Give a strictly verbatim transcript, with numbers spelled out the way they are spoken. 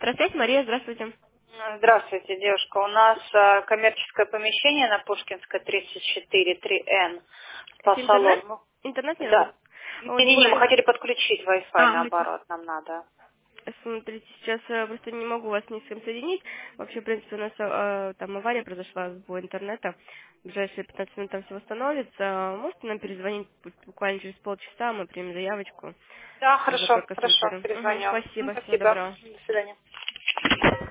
Здравствуйте, Мария, здравствуйте. Здравствуйте, девушка. У нас а, коммерческое помещение на Пушкинской тридцать четыре три эн, Это интернет? спа-салон. Ну, Интернет не да. работает? А вот Не-не-не, мы буквально... хотели подключить Wi-Fi, А, хотите- наоборот, нам надо. смотрите, сейчас э, просто не могу вас ни с кем соединить. Вообще, в принципе, у нас э, там авария произошла с сбоем интернета. В ближайшие пятнадцать минут там все восстановится. Можете нам перезвонить бу- буквально через полчаса, мы примем заявочку. Да, Уже хорошо, хорошо, проконсультируем. Угу, перезвоню. Ну, спасибо, всего спасибо. доброго. До свидания.